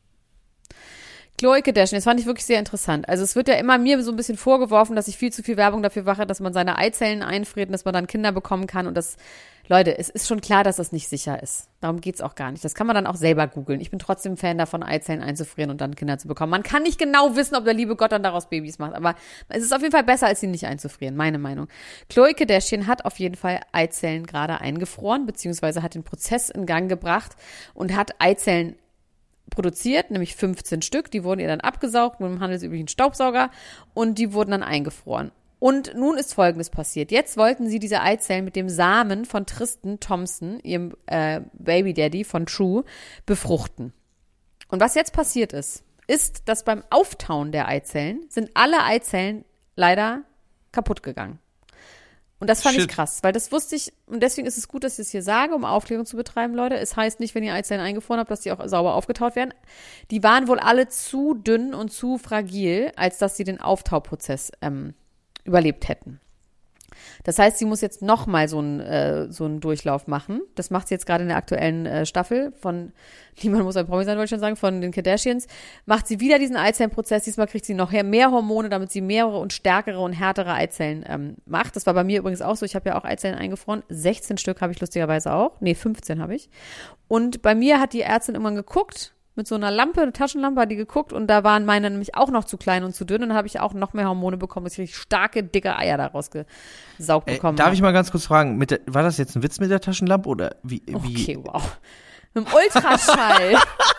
Khloe Kardashian, das fand ich wirklich sehr interessant. Also es wird ja immer mir so ein bisschen vorgeworfen, dass ich viel zu viel Werbung dafür mache, dass man seine Eizellen einfriert und dass man dann Kinder bekommen kann. Und das, Leute, es ist schon klar, dass das nicht sicher ist. Darum geht's auch gar nicht. Das kann man dann auch selber googeln. Ich bin trotzdem Fan davon, Eizellen einzufrieren und dann Kinder zu bekommen. Man kann nicht genau wissen, ob der liebe Gott dann daraus Babys macht. Aber es ist auf jeden Fall besser, als sie nicht einzufrieren, meine Meinung. Khloe Kardashian hat auf jeden Fall Eizellen gerade eingefroren, beziehungsweise hat den Prozess in Gang gebracht und hat Eizellen produziert, nämlich fünfzehn Stück. Die wurden ihr dann abgesaugt mit einem handelsüblichen Staubsauger und die wurden dann eingefroren. Und nun ist Folgendes passiert. Jetzt wollten sie diese Eizellen mit dem Samen von Tristan Thompson, ihrem äh, Baby Daddy von True, befruchten. Und was jetzt passiert ist, ist, dass beim Auftauen der Eizellen sind alle Eizellen leider kaputt gegangen. Und das fand Shit. ich krass, weil das wusste ich, und deswegen ist es gut, dass ich es hier sage, um Aufklärung zu betreiben, Leute. Es heißt nicht, wenn ihr Eizellen eingefroren habt, dass die auch sauber aufgetaut werden. Die waren wohl alle zu dünn und zu fragil, als dass sie den Auftauprozess ähm, überlebt hätten. Das heißt, sie muss jetzt nochmal so einen äh, so einen Durchlauf machen. Das macht sie jetzt gerade in der aktuellen äh, Staffel von Niemand muss ein Promi sein, wollte ich schon sagen, von den Kardashians. Macht sie wieder diesen Eizellenprozess. Diesmal kriegt sie noch mehr Hormone, damit sie mehrere und stärkere und härtere Eizellen ähm, macht. Das war bei mir übrigens auch so. Ich habe ja auch Eizellen eingefroren. sechzehn Stück habe ich lustigerweise auch. Nee, fünfzehn habe ich. Und bei mir hat die Ärztin irgendwann geguckt, mit so einer Lampe, eine Taschenlampe hat die geguckt und da waren meine nämlich auch noch zu klein und zu dünn und dann habe ich auch noch mehr Hormone bekommen, dass ich richtig starke, dicke Eier daraus gesaugt Äh, bekommen darf habe. ich mal ganz kurz fragen, mit der, war das jetzt ein Witz mit der Taschenlampe oder wie? wie? Okay, wow. Mit dem Ultraschall.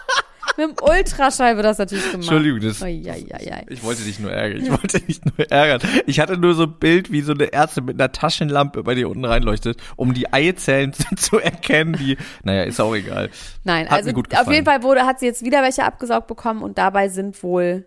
Mit dem Ultraschall wird das natürlich gemacht. Entschuldigung, das, Oh, ja, ja, ja. ich wollte dich nur ärgern. Ich wollte dich nur ärgern. Ich hatte nur so ein Bild, wie so eine Ärztin mit einer Taschenlampe bei dir unten reinleuchtet, um die Eizellen zu, zu erkennen, die, naja, ist auch egal. Nein, Hat also mir gut auf jeden gefallen. Fall wurde, hat sie jetzt wieder welche abgesaugt bekommen und dabei sind wohl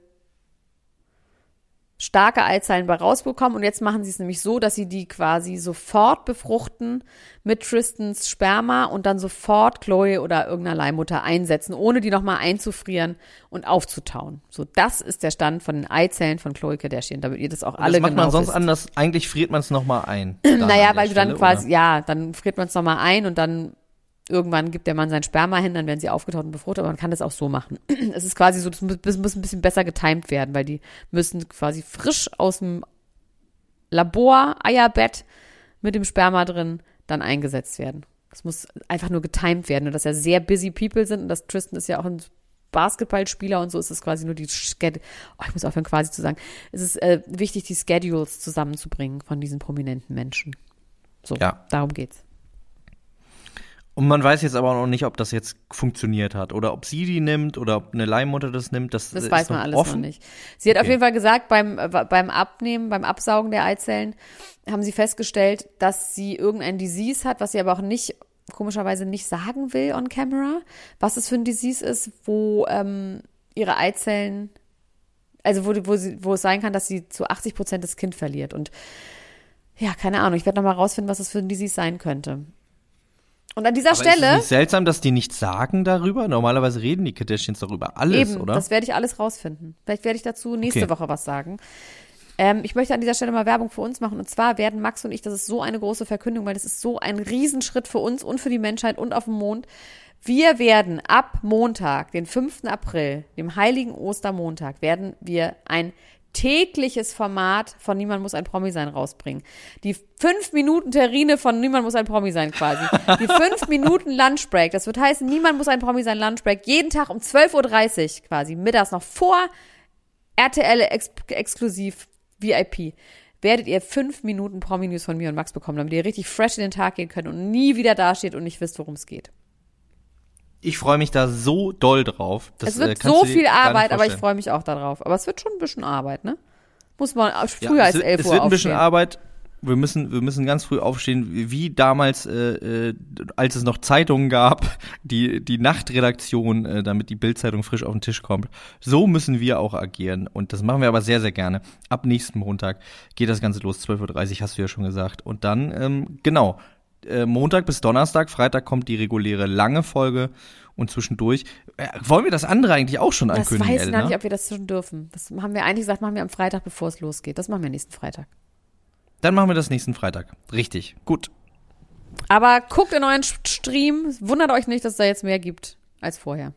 starke Eizellen bei rausbekommen und jetzt machen sie es nämlich so, dass sie die quasi sofort befruchten mit Tristans Sperma und dann sofort Khloe oder irgendeiner Leihmutter einsetzen, ohne die nochmal einzufrieren und aufzutauen. So, das ist der Stand von den Eizellen von Khloe Kardashian, damit ihr das auch alle Das macht genau man sonst wisst. anders. Eigentlich friert man es nochmal ein. Dann Naja, an der weil du dann Stelle, quasi, oder? ja, dann friert man es nochmal ein und dann irgendwann gibt der Mann sein Sperma hin, dann werden sie aufgetaut und befruchtet, aber man kann das auch so machen. Es ist quasi so, das muss, muss ein bisschen besser getimt werden, weil die müssen quasi frisch aus dem Labor, Eierbett mit dem Sperma drin dann eingesetzt werden. Das muss einfach nur getimt werden und dass ja sehr busy people sind und das Tristan ist ja auch ein Basketballspieler und so ist es quasi nur die Schedule. Oh, ich muss aufhören quasi zu sagen. Es ist äh, wichtig, die Schedules zusammenzubringen von diesen prominenten Menschen. So, Ja. darum geht's. Und man weiß jetzt aber noch nicht, ob das jetzt funktioniert hat oder ob sie die nimmt oder ob eine Leihmutter das nimmt. Das, Das ist weiß man noch alles offen. noch nicht. Sie hat auf Okay. jeden Fall gesagt, beim, äh, beim Abnehmen, beim Absaugen der Eizellen haben sie festgestellt, dass sie irgendein Disease hat, was sie aber auch nicht, komischerweise nicht sagen will on camera, was es für ein Disease ist, wo ähm, ihre Eizellen, also wo, wo, sie, wo es sein kann, dass sie zu achtzig Prozent das Kind verliert. Und ja, keine Ahnung, ich werde nochmal rausfinden, was das für ein Disease sein könnte. Und an dieser Aber ist Stelle, es nicht seltsam, dass die nichts sagen darüber? Normalerweise reden die Kardashians darüber alles, eben, oder? das werde ich alles rausfinden. Vielleicht werde ich dazu nächste Okay. Woche was sagen. Ähm, ich möchte an dieser Stelle mal Werbung für uns machen. Und zwar werden Max und ich, das ist so eine große Verkündung, weil das ist so ein Riesenschritt für uns und für die Menschheit und auf dem Mond. Wir werden ab Montag, den fünften April, dem heiligen Ostermontag, werden wir ein tägliches Format von Niemand muss ein Promi sein rausbringen. Die fünf Minuten Terrine von Niemand muss ein Promi sein quasi. Die fünf Minuten Lunchbreak. Das wird heißen, Niemand muss ein Promi sein Lunchbreak. Jeden Tag um zwölf Uhr dreißig quasi, mittags noch vor R T L ex exklusiv V I P. Werdet ihr fünf Minuten Promi-News von mir und Max bekommen, damit ihr richtig fresh in den Tag gehen könnt und nie wieder dasteht und nicht wisst, worum es geht. Ich freue mich da so doll drauf. Das, Es wird äh, kannst so du dir viel gar nicht Arbeit, aber ich vorstellen. freue mich auch darauf. Aber es wird schon ein bisschen Arbeit, ne? Muss man früher Ja, als es wird, elf es Uhr wird ein bisschen aufstehen. Arbeit. Wir müssen, wir müssen ganz früh aufstehen, wie wie damals, äh, äh, als es noch Zeitungen gab, die, die Nachtredaktion, äh, damit die Bildzeitung frisch auf den Tisch kommt. So müssen wir auch agieren. Und das machen wir aber sehr, sehr gerne. Ab nächsten Montag geht das Ganze los, zwölf Uhr dreißig, hast du ja schon gesagt. Und dann, ähm, genau, äh, Montag bis Donnerstag, Freitag kommt die reguläre lange Folge. Und zwischendurch, äh, wollen wir das andere eigentlich auch schon Das ankündigen, weiß ich noch Elena? nicht, ob wir das schon dürfen. Das haben wir eigentlich gesagt, machen wir am Freitag, bevor es losgeht. Das machen wir nächsten Freitag. Dann machen wir das nächsten Freitag. Richtig, gut. Aber guckt in euren Stream, wundert euch nicht, dass es da jetzt mehr gibt als vorher.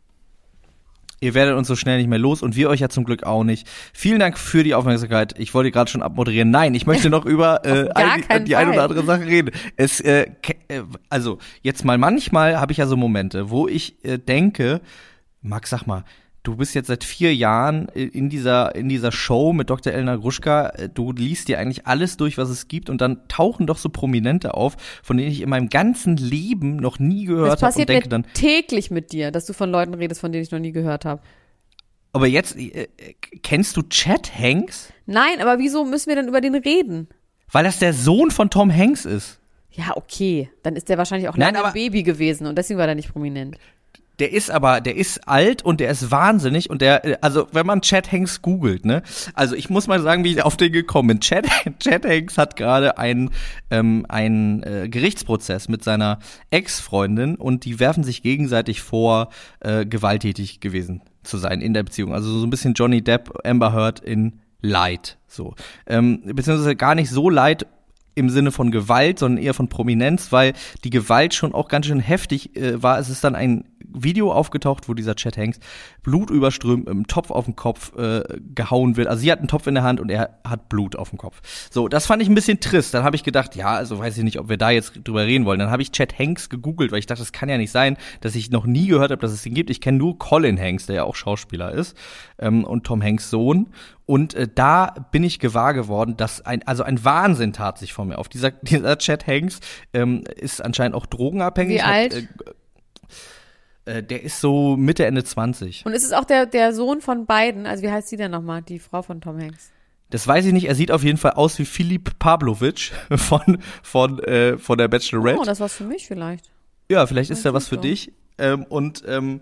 Ihr werdet uns so schnell nicht mehr los und wir euch ja zum Glück auch nicht. Vielen Dank für die Aufmerksamkeit. Ich wollte gerade schon abmoderieren. Nein, ich möchte noch über äh, ein, die eine oder andere Sache reden. Es, äh, also jetzt mal manchmal habe ich ja so Momente, wo ich äh, denke, Max, sag mal, du bist jetzt seit vier Jahren in dieser in dieser Show mit Doktor Elena Gruschka. Du liest dir eigentlich alles durch, was es gibt, und dann tauchen doch so Prominente auf, von denen ich in meinem ganzen Leben noch nie gehört habe und denke dann. Das passiert täglich mit dir, dass du von Leuten redest, von denen ich noch nie gehört habe. Aber jetzt äh, kennst du Chet Hanks? Nein, aber wieso müssen wir dann über den reden? Weil das der Sohn von Tom Hanks ist. Ja, okay, dann ist der wahrscheinlich auch Nein, lange aber ein Baby gewesen und deswegen war der nicht prominent. Der ist aber, der ist alt und der ist wahnsinnig und der, also wenn man Chet Hanks googelt, ne, also ich muss mal sagen, wie ich auf den gekommen bin. Chet, Chet Hanks hat gerade einen, ähm, einen äh, Gerichtsprozess mit seiner Ex-Freundin und die werfen sich gegenseitig vor, äh, gewalttätig gewesen zu sein in der Beziehung. Also so ein bisschen Johnny Depp, Amber Heard in Light, so. Ähm, beziehungsweise gar nicht so light im Sinne von Gewalt, sondern eher von Prominenz, weil die Gewalt schon auch ganz schön heftig äh, war. Es ist dann ein Video aufgetaucht, wo dieser Chet Hanks blutüberströmt im Topf auf den Kopf äh, gehauen wird. Also sie hat einen Topf in der Hand und er hat Blut auf dem Kopf. So, das fand ich ein bisschen trist. Dann habe ich gedacht, ja, also weiß ich nicht, ob wir da jetzt drüber reden wollen. Dann habe ich Chet Hanks gegoogelt, weil ich dachte, das kann ja nicht sein, dass ich noch nie gehört habe, dass es ihn gibt. Ich kenne nur Colin Hanks, der ja auch Schauspieler ist, ähm, und Tom Hanks Sohn. Und äh, da bin ich gewahr geworden, dass ein, also ein Wahnsinn tat sich vor mir auf. Dieser, dieser Chet Hanks ähm, ist anscheinend auch drogenabhängig. Wie alt? Hat, äh, äh, der ist so Mitte, Ende zwanzig. Und ist es auch der, der Sohn von beiden? Also wie heißt sie denn nochmal, die Frau von Tom Hanks? Das weiß ich nicht. Er sieht auf jeden Fall aus wie Filip Pavlovic von, von, äh, von der Bachelorette. Oh, das war's für mich vielleicht. Ja, vielleicht ist ja da was für so. dich. Ähm, und ähm,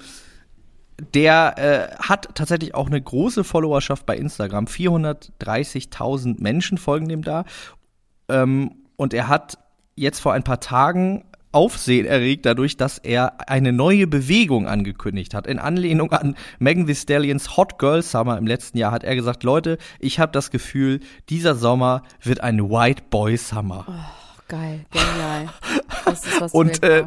der äh, hat tatsächlich auch eine große Followerschaft bei Instagram. vierhundertdreißigtausend Menschen folgen dem da. Ähm, und er hat jetzt vor ein paar Tagen Aufsehen erregt dadurch, dass er eine neue Bewegung angekündigt hat. In Anlehnung an Megan Thee Stallions Hot Girl Summer im letzten Jahr hat er gesagt, Leute, ich habe das Gefühl, dieser Sommer wird ein White Boy Summer. Oh, geil, genial. Das ist was Und äh,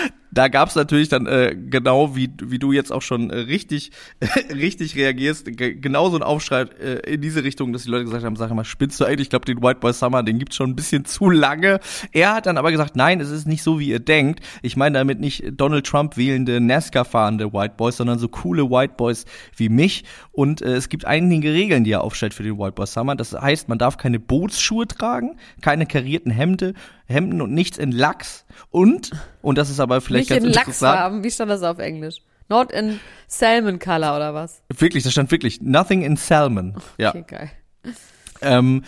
da gab's natürlich dann äh, genau wie wie du jetzt auch schon äh, richtig äh, richtig reagierst, g- genau so ein Aufschrei äh, in diese Richtung, dass die Leute gesagt haben, sag mal, spinnst du eigentlich? Ich glaube, den White Boy Summer, den gibt's schon ein bisschen zu lange. Er hat dann aber gesagt, nein, es ist nicht so, wie ihr denkt. Ich meine damit nicht Donald Trump wählende, NASCAR-fahrende White Boys, sondern so coole White Boys wie mich. Und äh, es gibt einige Regeln, die er aufstellt für den White Boy Summer. Das heißt, man darf keine Bootsschuhe tragen, keine karierten Hemde, Hemden und nichts in Lachs. Und, und das ist aber vielleicht nicht ganz in interessant. Lachsfarben, wie stand das auf Englisch? Not in Salmon Color oder was? Wirklich, da stand wirklich nothing in salmon. Ja. Okay, geil. Ähm,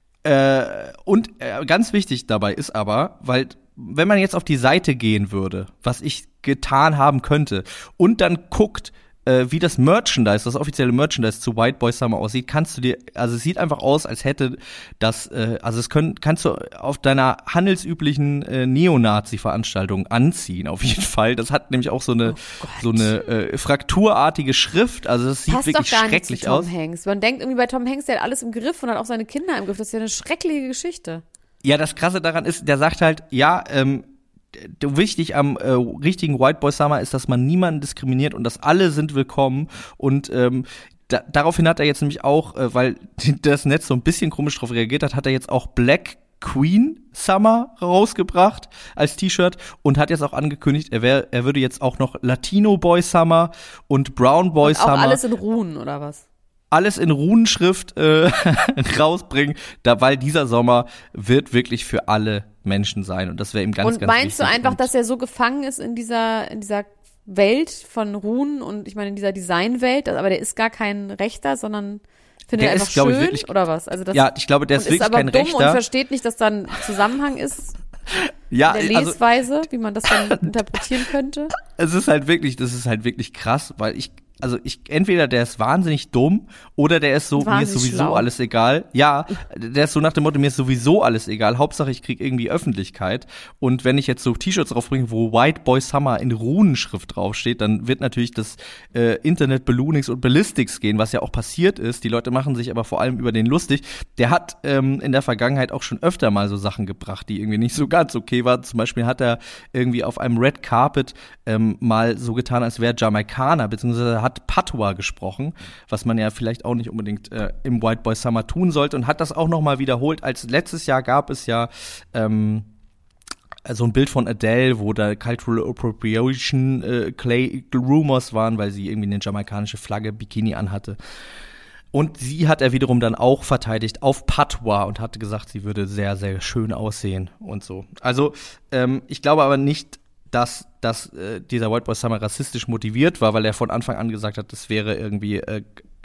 äh, und äh, ganz wichtig dabei ist aber, weil wenn man jetzt auf die Seite gehen würde, was ich getan haben könnte, und dann guckt, äh, wie das Merchandise, das offizielle Merchandise zu White Boy Summer aussieht, kannst du dir, also es sieht einfach aus, als hätte das, äh, also es können, kannst du auf deiner handelsüblichen äh, Neonazi-Veranstaltung anziehen, auf jeden Fall. Das hat nämlich auch so eine, oh so eine äh, frakturartige Schrift, also das sieht Passt wirklich doch gar schrecklich nicht zu Tom aus. Hanks. Man denkt irgendwie bei Tom Hanks, der hat alles im Griff und hat auch seine Kinder im Griff. Das ist ja eine schreckliche Geschichte. Ja, das Krasse daran ist, der sagt halt, ja, ähm, wichtig am äh, richtigen White Boy Summer ist, dass man niemanden diskriminiert und dass alle sind willkommen. Und ähm, da, daraufhin hat er jetzt nämlich auch, äh, weil das Netz so ein bisschen komisch drauf reagiert hat, hat er jetzt auch Black Queen Summer rausgebracht als T-Shirt und hat jetzt auch angekündigt, er wär, er würde jetzt auch noch Latino Boy Summer und Brown Boy und auch Summer. Alles in Runen oder was? Alles in Runenschrift äh, rausbringen, da, weil dieser Sommer wird wirklich für alle Menschen sein und das wäre ihm ganz, und ganz wichtig. Und meinst du einfach, und dass er so gefangen ist in dieser in dieser Welt von Runen und ich meine in dieser Designwelt, aber der ist gar kein Rechter, sondern findet er einfach ist, schön ich, wirklich, oder was? Also das, ja, ich glaube, der ist wirklich kein Rechter. Ist aber dumm und versteht nicht, dass da ein Zusammenhang ist ja, in der also, Lesweise, wie man das dann interpretieren könnte. es ist halt wirklich, das ist halt wirklich krass, weil ich, also ich, entweder der ist wahnsinnig dumm oder der ist so, mir ist sowieso schlau. alles egal. Ja, der ist so nach dem Motto, mir ist sowieso alles egal. Hauptsache ich krieg irgendwie Öffentlichkeit. Und wenn ich jetzt so T-Shirts draufbringe, wo White Boy Summer in Runenschrift draufsteht, dann wird natürlich das äh, Internet Balloonings und Ballistics gehen, was ja auch passiert ist. Die Leute machen sich aber vor allem über den lustig. Der hat ähm, in der Vergangenheit auch schon öfter mal so Sachen gebracht, die irgendwie nicht so ganz okay waren. Zum Beispiel hat er irgendwie auf einem Red Carpet ähm, mal so getan, als wäre Jamaikaner, beziehungsweise hat Patois gesprochen, was man ja vielleicht auch nicht unbedingt äh, im White Boy Summer tun sollte, und hat das auch noch mal wiederholt. Als letztes Jahr gab es ja ähm, so ein Bild von Adele, wo da Cultural Appropriation äh, Clay Rumors waren, weil sie irgendwie eine jamaikanische Flagge Bikini anhatte. Und sie hat er wiederum dann auch verteidigt auf Patois und hatte gesagt, sie würde sehr, sehr schön aussehen und so. Also ähm, ich glaube aber nicht, dass, dass äh, dieser White Boy Summer rassistisch motiviert war, weil er von Anfang an gesagt hat, das wäre irgendwie, äh,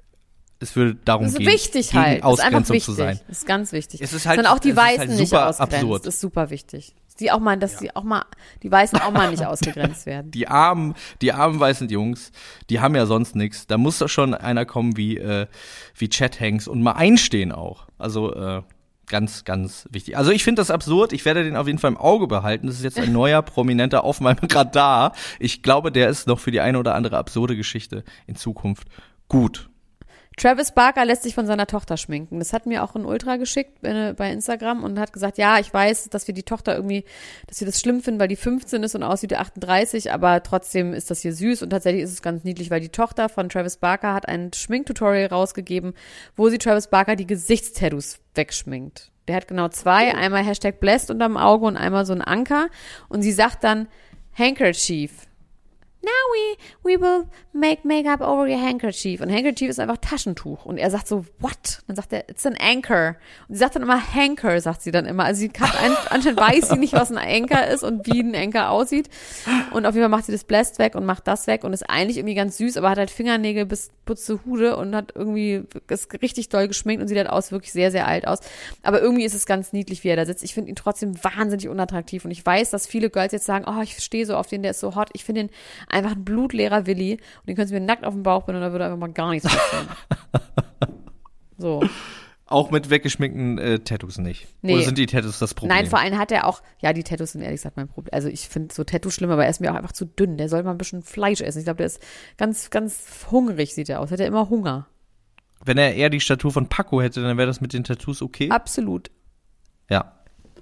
es würde darum das ist gehen, wichtig gegen halt. Ausgrenzung Das ist zu einfach sein. wichtig. Das ist ganz wichtig. Es ist halt, Dann auch die es ist Weißen halt nicht super ausgrenzt. absurd. Das ist super wichtig. Die auch mal, dass die auch mal, die Weißen auch mal nicht ausgegrenzt werden. Die armen, die armen weißen Jungs, die haben ja sonst nichts. Da muss doch schon einer kommen wie, äh, wie Chet Hanks und mal einstehen auch. Also, äh, Ganz, ganz wichtig. Also ich finde das absurd. Ich werde den auf jeden Fall im Auge behalten. Das ist jetzt ein neuer Prominenter auf meinem Radar. Ich glaube, der ist noch für die eine oder andere absurde Geschichte in Zukunft gut. Travis Barker lässt sich von seiner Tochter schminken. Das hat mir auch ein Ultra geschickt äh, bei Instagram und hat gesagt, ja, ich weiß, dass wir die Tochter irgendwie, dass wir das schlimm finden, weil die fünfzehn ist und aussieht wie achtunddreißig, aber trotzdem ist das hier süß und tatsächlich ist es ganz niedlich, weil die Tochter von Travis Barker hat ein Schminktutorial rausgegeben, wo sie Travis Barker die Gesichtstattoos wegschminkt. Der hat genau zwei, einmal Hashtag blessed unterm Auge und einmal so ein Anker, und sie sagt dann Handkerchief. Now we, we will make makeup over your handkerchief. Und Handkerchief ist einfach Taschentuch. Und er sagt so, what? Dann sagt er, it's an anchor. Und sie sagt dann immer Hanker, sagt sie dann immer. Also sie kann, anscheinend weiß sie nicht, was ein Anchor ist und wie ein Anchor aussieht. Und auf jeden Fall macht sie das Blessed weg und macht das weg und ist eigentlich irgendwie ganz süß, aber hat halt Fingernägel bis putze Hude und hat irgendwie, ist richtig doll geschminkt und sieht halt aus, wirklich sehr, sehr alt aus. Aber irgendwie ist es ganz niedlich, wie er da sitzt. Ich finde ihn trotzdem wahnsinnig unattraktiv. Und ich weiß, dass viele Girls jetzt sagen, oh, ich stehe so auf den, der ist so hot. Ich finde ihn einfach ein blutleerer Willi, und den können sie mir nackt auf den Bauch binden und da würde einfach mal gar nichts passieren. So. Auch mit weggeschminkten äh, Tattoos nicht? Nee. Oder sind die Tattoos das Problem? Nein, vor allem hat er auch, ja, die Tattoos sind ehrlich gesagt mein Problem. Also ich finde so Tattoos schlimm, aber er ist mir auch einfach zu dünn. Der soll mal ein bisschen Fleisch essen. Ich glaube, der ist ganz, ganz hungrig, sieht er aus. Hat er immer Hunger. Wenn er eher die Statur von Paco hätte, dann wäre das mit den Tattoos okay? Absolut. Ja.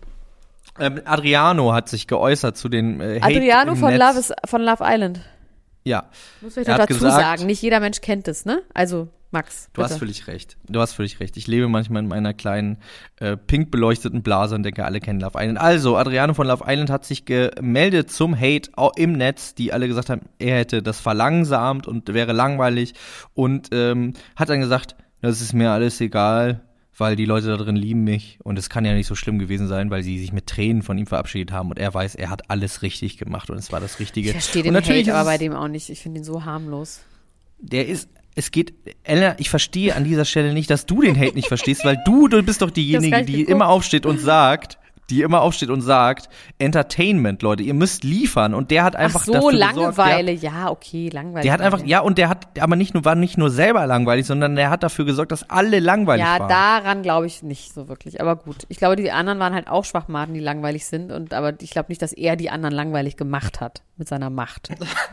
Ähm, Adriano hat sich geäußert zu den äh, Hate Adriano im von Netz. Love, is, von Love Island. Ja. Muss ich Er noch hat dazu gesagt- sagen, nicht jeder Mensch kennt es, ne? Also, Max, Du bitte. hast völlig recht. Du hast völlig recht. Ich lebe manchmal in meiner kleinen, äh, pink beleuchteten Blase und denke, alle kennen Love Island. Also, Adriano von Love Island hat sich gemeldet zum Hate au- im Netz, die alle gesagt haben, er hätte das verlangsamt und wäre langweilig, und ähm, hat dann gesagt, das ist mir alles egal, weil die Leute da drin lieben mich und es kann ja nicht so schlimm gewesen sein, weil sie sich mit Tränen von ihm verabschiedet haben und er weiß, er hat alles richtig gemacht und es war das Richtige. Ich verstehe und den natürlich Hate ist aber bei es- dem auch nicht. Ich finde ihn so harmlos. Der ist, es geht, Elena, ich verstehe an dieser Stelle nicht, dass du den Hate nicht verstehst, weil du, du bist doch diejenige, gar nicht die geguckt. immer aufsteht und sagt, die immer aufsteht und sagt, Entertainment, Leute, ihr müsst liefern, und der hat einfach Ach so, dafür Langeweile. gesorgt, Ja, okay, Langeweile. der, der hat einfach, ja, und der hat, aber nicht nur, war nicht nur selber langweilig, sondern der hat dafür gesorgt, dass alle langweilig Ja, waren. daran glaube ich nicht so wirklich. Aber gut. Ich glaube, die anderen waren halt auch Schwachmaten, die langweilig sind. Und aber ich glaube nicht, dass er die anderen langweilig gemacht hat mit seiner Macht.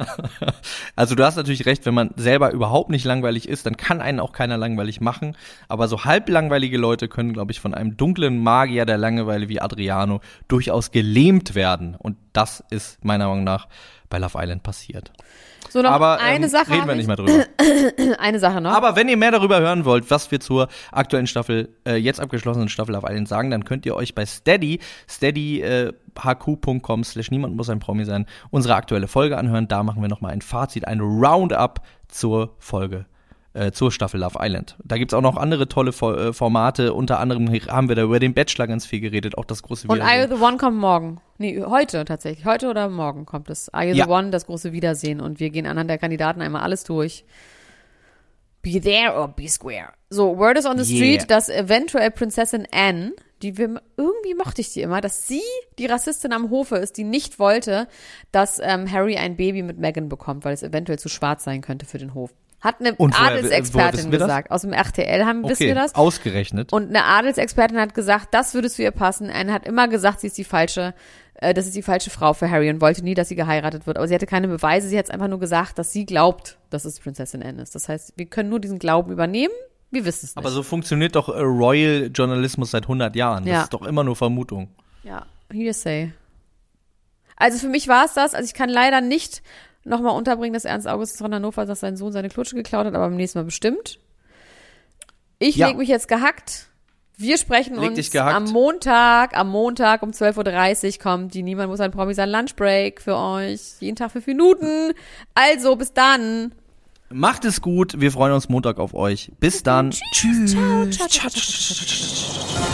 Also du hast natürlich recht, wenn man selber überhaupt nicht langweilig ist, dann kann einen auch keiner langweilig machen. Aber so halblangweilige Leute können, glaube ich, von einem dunklen Magier der Langeweile wie Adriano durchaus gelähmt werden. Und das ist meiner Meinung nach bei Love Island passiert. So, noch Aber eine ähm, Sache. reden hab wir ich. nicht mehr drüber. Eine Sache noch. Aber wenn ihr mehr darüber hören wollt, was wir zur aktuellen Staffel, äh, jetzt abgeschlossenen Staffel Love Island sagen, dann könnt ihr euch bei Steady, steady äh, h q punkt com slash niemand muss ein Promi sein, unsere aktuelle Folge anhören. Da machen wir nochmal ein Fazit, ein Roundup zur Folge, äh, zur Staffel Love Island. Da gibt's auch noch andere tolle Fo- äh, Formate. Unter anderem haben wir da über den Bachelor ganz viel geredet, auch das große Und Are Wiedersehen. You the One kommt morgen. Nee, heute tatsächlich. Heute oder morgen kommt es. Are You Ja. the One, das große Wiedersehen. Und wir gehen anhand der Kandidaten einmal alles durch. Be there or be square. So, Word is on the Yeah. street, dass eventuell Prinzessin Anne, die wir, irgendwie mochte ich sie immer, dass sie die Rassistin am Hofe ist, die nicht wollte, dass ähm, Harry ein Baby mit Meghan bekommt, weil es eventuell zu schwarz sein könnte für den Hof. Hat eine Und woher- Adelsexpertin woher wissen wir das? gesagt. Aus dem R T L haben, wissen Okay, wir das. ausgerechnet. Und eine Adelsexpertin hat gesagt, das würde zu ihr passen. Eine hat immer gesagt, sie ist die falsche, äh, das ist die falsche Frau für Harry und wollte nie, dass sie geheiratet wird. Aber sie hatte keine Beweise. Sie hat einfach nur gesagt, dass sie glaubt, dass es Prinzessin Anne ist. Das heißt, wir können nur diesen Glauben übernehmen. Wir wissen es nicht. Aber so funktioniert doch äh, Royal Journalismus seit hundert Jahren. Das Ja. ist doch immer nur Vermutung. Ja, Hearsay. Also für mich war es das. Also ich kann leider nicht nochmal unterbringen, dass Ernst Augustus von Hannover, dass sein Sohn seine Klutsche geklaut hat, aber beim nächsten Mal bestimmt. Ich Ja. leg mich jetzt gehackt. Wir sprechen Leg uns dich gehackt. am Montag, am Montag um zwölf Uhr dreißig kommt die Niemand muss ein Promi sein Lunchbreak für euch. Jeden Tag fünf Minuten. Also, bis dann. Macht es gut. Wir freuen uns Montag auf euch. Bis dann. Tschüss. Ciao, ciao, ciao, ciao, ciao, ciao.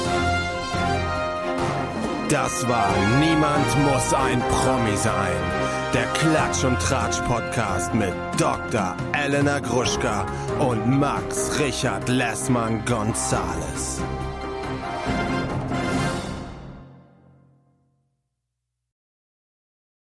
Das war Niemand muss ein Promi sein. Der Klatsch und Tratsch Podcast mit Doktor Elena Gruschka und Max Richard Lessmann Gonzales.